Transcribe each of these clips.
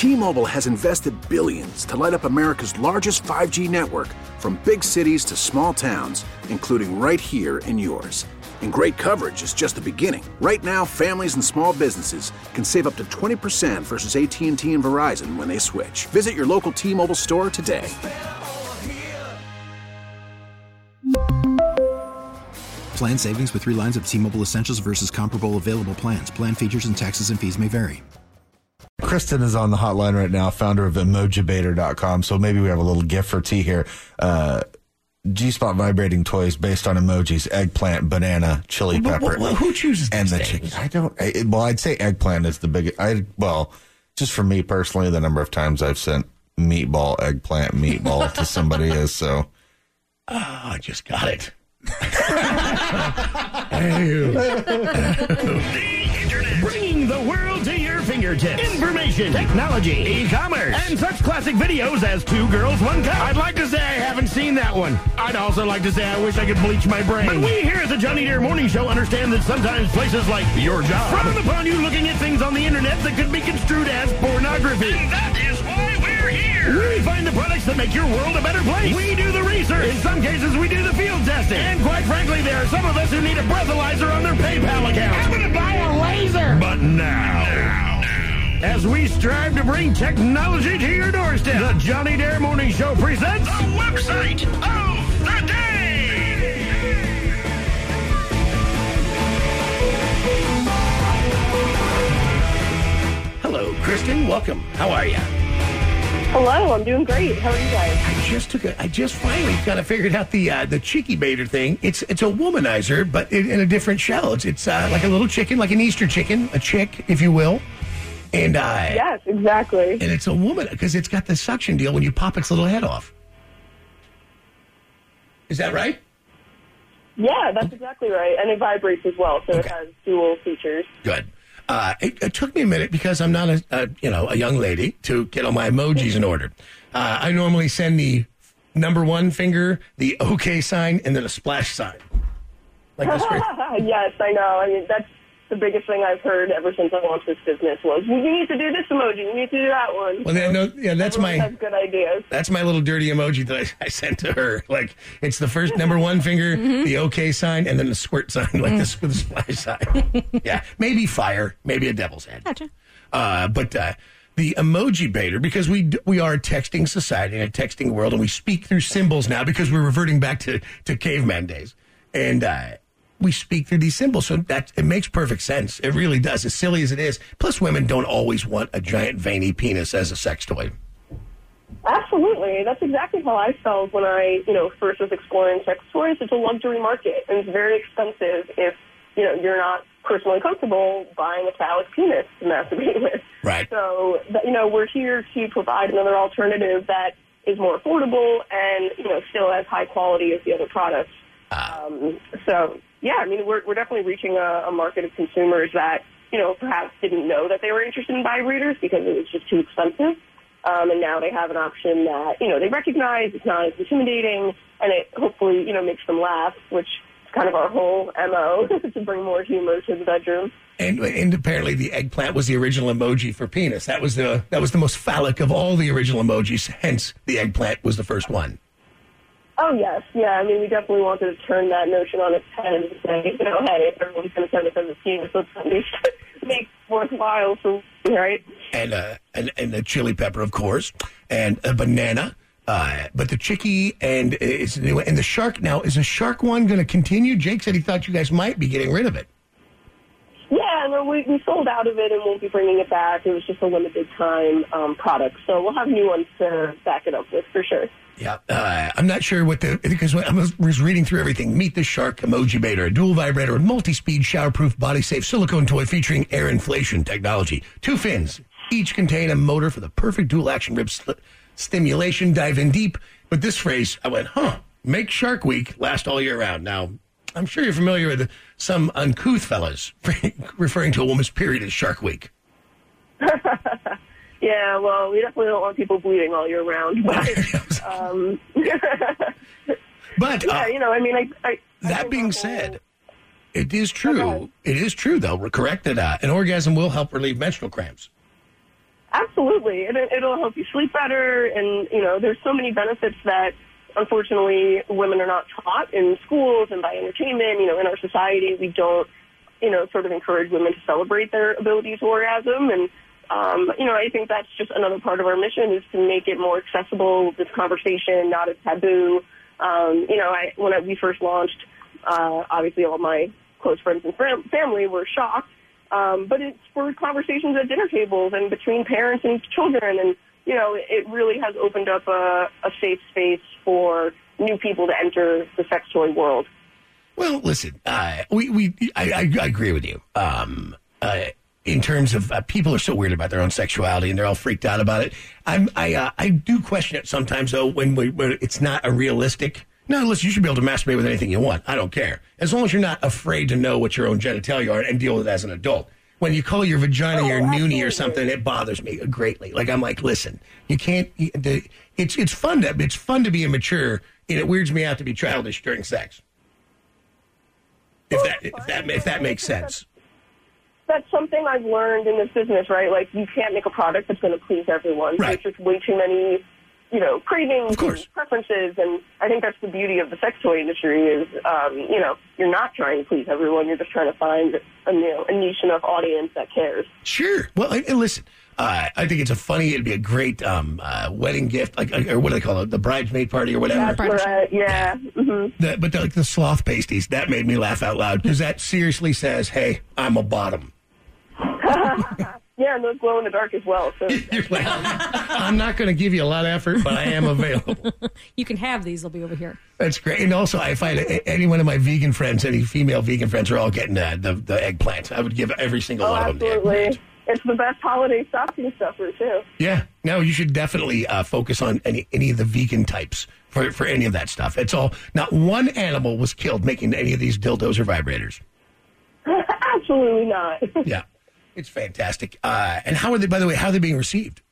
T-Mobile has invested billions to light up America's largest 5G network, from big cities to small towns, including right here in yours. And great coverage is just the beginning. Right now, families and small businesses can save up to 20% versus AT&T and Verizon when they switch. Visit your local T-Mobile store today. Plan savings with 3 lines of T-Mobile Essentials versus comparable available plans. Plan features and taxes and fees may vary. Kristen is on the hotline right now, founder of emojibaiter.com. So maybe we have a little gift for T here. G-Spot vibrating toys based on emojis: eggplant, banana, chili pepper. Who chooses and these the things? chicken? I'd say eggplant is the biggest. Just for me personally, the number of times I've sent eggplant meatball to somebody is so. Oh, I just got it. The Internet. Bringing the world to your fingertips. Information, technology, e-commerce, and such classic videos as Two Girls, One Cup. I'd like to say I haven't seen that one. I'd also like to say I wish I could bleach my brain. But we here at the Johnny Dare Morning Show understand that sometimes places like your job frown upon you looking at things on the Internet that could be construed as pornography. And that is why we're here. We find the products that make your world a better place. We do the research. In some cases, we do the field testing. And quite frankly, there are some of us who need a breathalyzer on their PayPal account. I'm going to buy a laser. But now, as we strive to bring technology to your doorstep, the Johnny Dare Morning Show presents the website of the day. Hello, Kristen. Welcome. How are you? Hello, I'm doing great. How are you guys? I just finally kind of figured out the cheeky baiter thing. It's a womanizer, but in a different shell. It's like a little chicken, like an Easter chicken, a chick, if you will. And yes, exactly. And it's a woman because it's got the suction deal when you pop its little head off. Is that right? Yeah, that's exactly right. And it vibrates as well, so It has dual features. Good. It took me a minute because I'm not a young lady to get all my emojis in order. I normally send the number one finger, the OK sign, and then a splash sign. Like this. Yes, I know. I mean, that's the biggest thing I've heard ever since I launched this business was, you need to do this emoji, you need to do that one. Well, that's Everyone has good ideas. That's my little dirty emoji that I sent to her. Like, it's the first number one finger, the OK sign, and then the squirt sign, like this with a splash sign. Yeah, maybe fire, maybe a devil's head. Gotcha. But the emoji baiter, because we are a texting society and a texting world, and we speak through symbols now because we're reverting back to caveman days. And we speak through these symbols, so that it makes perfect sense. It really does, as silly as it is. Plus, women don't always want a giant veiny penis as a sex toy. Absolutely. That's exactly how I felt when I, first was exploring sex toys. It's a luxury market, and it's very expensive if, you're not personally comfortable buying a phallic penis to masturbate with. Right. So, we're here to provide another alternative that is more affordable and, still as high quality as the other products. Yeah, I mean, we're definitely reaching a market of consumers that, perhaps didn't know that they were interested in vibrators because it was just too expensive. And now they have an option that, they recognize, it's not as intimidating, and it hopefully, makes them laugh, which is kind of our whole MO, to bring more humor to the bedroom. And apparently the eggplant was the original emoji for penis. That was the most phallic of all the original emojis, hence the eggplant was the first one. Oh, yes. Yeah, I mean, we definitely wanted to turn that notion on its head and say, hey, if everyone's going to send us as a penis, let's at least make it worthwhile, right? And the chili pepper, of course, and a banana, but the chickie and the shark. Now, is the shark one going to continue? Jake said he thought you guys might be getting rid of it. Yeah, no, we sold out of it and won't be bringing it back. It was just a limited time product, so we'll have new ones to back it up with for sure. Yeah, I'm not sure because I was reading through everything. Meet the Shark Emoji Baiter, a dual vibrator and multi-speed shower-proof body-safe silicone toy featuring air inflation technology. 2 fins, each contain a motor for the perfect dual-action rib stimulation. Dive in deep. But this phrase, I went, make Shark Week last all year round. Now, I'm sure you're familiar with some uncouth fellas referring to a woman's period as Shark Week. Yeah, well, we definitely don't want people bleeding all year round. But, that being said, it is true. It is true, though. We're correct that an orgasm will help relieve menstrual cramps. Absolutely. It'll help you sleep better. And, there's so many benefits that, unfortunately, women are not taught in schools and by entertainment. In our society, we don't, sort of encourage women to celebrate their ability to orgasm. And, I think that's just another part of our mission is to make it more accessible, this conversation, not as taboo. When we first launched, obviously all my close friends and family were shocked. But it spurred conversations at dinner tables and between parents and children. And, it really has opened up a safe space for new people to enter the sex toy world. Well, listen, I agree with you. In terms of people are so weird about their own sexuality and they're all freaked out about it. I do question it sometimes, though, when it's not a realistic. No, listen, you should be able to masturbate with anything you want. I don't care. As long as you're not afraid to know what your own genitalia are and deal with it as an adult. When you call your vagina your noonie or something, it bothers me greatly. Like, I'm like, listen, you can't. It's fun to be immature, and it weirds me out to be childish during sex. If that makes sense. That's something I've learned in this business, right? Like, you can't make a product that's going to please everyone. Right. There's just way too many, cravings and preferences. And I think that's the beauty of the sex toy industry is, you're not trying to please everyone. You're just trying to find a niche enough audience that cares. Sure. Well, and listen, I think it'd be a great wedding gift, or what do they call it, the bridesmaid party or whatever. That's right, yeah. Mm-hmm. But the sloth pasties, that made me laugh out loud because that seriously says, hey, I'm a bottom. Yeah, and those glow in the dark as well. So You're like, I'm not going to give you a lot of effort, but I am available. You can have these. They'll be over here. That's great. And also, I find any one of my vegan friends, any female vegan friends, are all getting the eggplant. I would give every single one of them the eggplant. It's the best holiday stocking stuffer, too. Yeah. No, you should definitely focus on any of the vegan types for any of that stuff. It's all, not one animal was killed making any of these dildos or vibrators. Absolutely not. Yeah. It's fantastic. And how are they being received?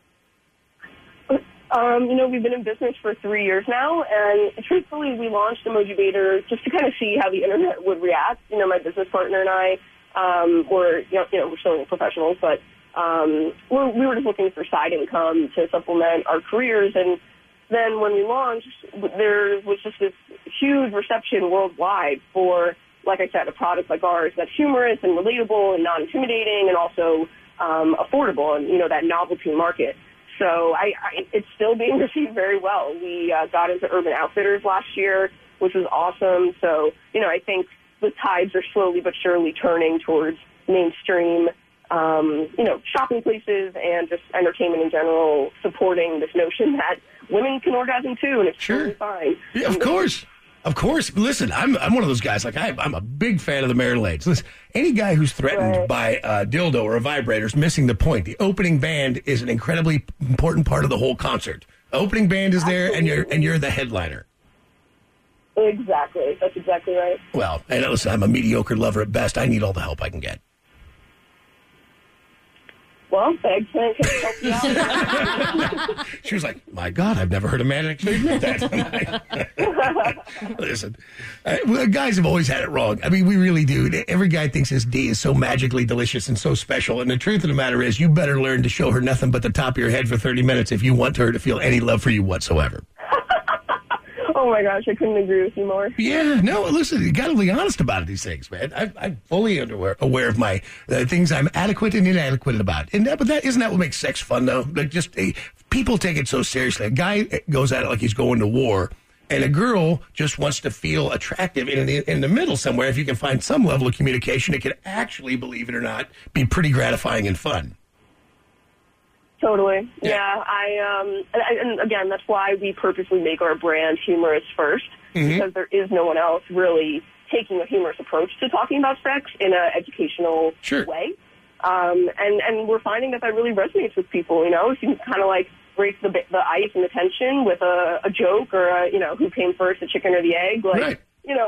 We've been in business for 3 years now, and truthfully, we launched Emojibator just to kind of see how the internet would react. My business partner and I we're still professionals, but we were just looking for side income to supplement our careers. And then when we launched, there was just this huge reception worldwide for, like I said, a product like ours that's humorous and relatable and non-intimidating and also affordable and, that novelty market. So it's still being received very well. We got into Urban Outfitters last year, which was awesome. So, I think the tides are slowly but surely turning towards mainstream, shopping places and just entertainment in general, supporting this notion that women can orgasm too, and it's totally fine. Yeah, of course. Of course. Listen, I'm one of those guys. Like, I'm a big fan of the Marital Aids. Listen, any guy who's threatened by a dildo or a vibrator is missing the point. The opening band is an incredibly important part of the whole concert. The opening band is there, and you're the headliner. Exactly. That's exactly right. Well, and listen, I'm a mediocre lover at best. I need all the help I can get. Well, Eggplant can help you out. She was like, my God, I've never heard a man actually admit that. Listen, guys have always had it wrong. I mean, we really do. Every guy thinks his D is so magically delicious and so special. And the truth of the matter is, you better learn to show her nothing but the top of your head for 30 minutes if you want her to feel any love for you whatsoever. Oh, my gosh, I couldn't agree with you more. Yeah, no, listen, you got to be honest about these things, man. I'm fully aware of my things I'm adequate and inadequate about. But isn't that what makes sex fun, though? Like, people take it so seriously. A guy goes at it like he's going to war, and a girl just wants to feel attractive in the middle somewhere. If you can find some level of communication, it can actually, believe it or not, be pretty gratifying and fun. Totally. Yeah. And again, that's why we purposely make our brand humorous first, because there is no one else really taking a humorous approach to talking about sex in an educational way. And we're finding that really resonates with people, if you can kind of like break the ice and the tension with a joke or, who came first, the chicken or the egg. Like,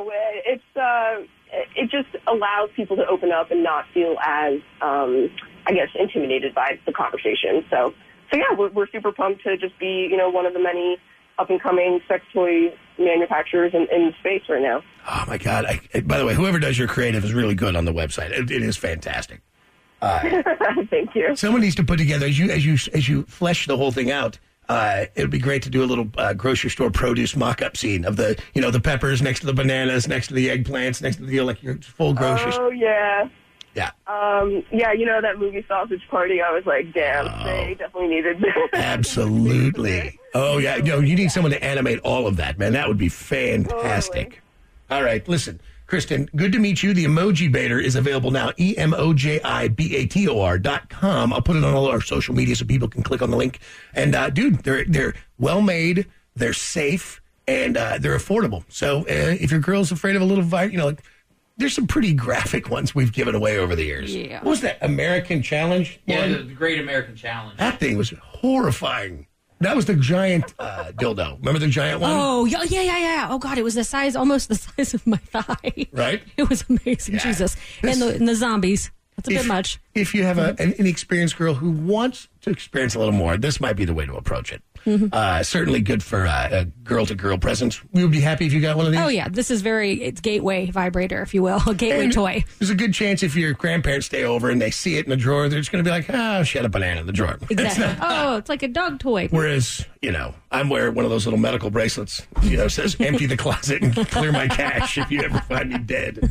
it just allows people to open up and not feel as, intimidated by the conversation. So yeah, we're super pumped to just be, one of the many up-and-coming sex toy manufacturers in space right now. Oh, my God. By the way, whoever does your creative is really good on the website. It is fantastic. Thank you. Someone needs to put together, as you flesh the whole thing out, it would be great to do a little grocery store produce mock-up scene of the peppers next to the bananas, next to the eggplants, next to the, like, your full grocery store. Oh, yeah. Yeah. That movie Sausage Party, I was like, damn, they definitely needed this. Absolutely. Oh, yeah. You need someone to animate all of that, man. That would be fantastic. Totally. All right, listen. Kristen, good to meet you. The Emoji Baiter is available now, emojibator.com. I'll put it on all our social media so people can click on the link. And, dude, they're well-made, they're safe, and they're affordable. So if your girl's afraid of a little there's some pretty graphic ones we've given away over the years. Yeah. What was that, American Challenge? Yeah, the Great American Challenge. That thing was horrifying. That was the giant dildo. Remember the giant one? Oh, yeah. Oh, God, it was almost the size of my thigh. Right? It was amazing, Yeah. Jesus. And the zombies. That's a bit much. If you have an inexperienced girl who wants to experience a little more, this might be the way to approach it. Mm-hmm. Certainly good for a girl-to-girl present. We would be happy if you got one of these. Oh, yeah. This is it's gateway vibrator, if you will. A gateway And toy. There's a good chance if your grandparents stay over and they see it in the drawer, they're just going to be like, she had a banana in the drawer. Exactly. It's like a dog toy. Whereas, I'm wearing one of those little medical bracelets, says empty the closet and clear my cash if you ever find me dead.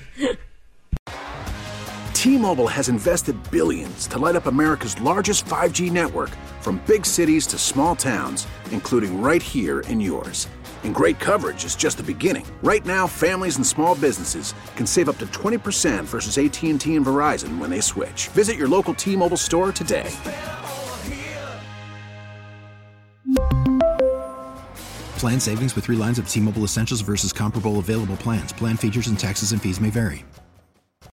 T-Mobile has invested billions to light up America's largest 5G network, from big cities to small towns, including right here in yours. And great coverage is just the beginning. Right now, families and small businesses can save up to 20% versus AT&T and Verizon when they switch. Visit your local T-Mobile store today. Plan savings with 3 lines of T-Mobile Essentials versus comparable available plans. Plan features and taxes and fees may vary.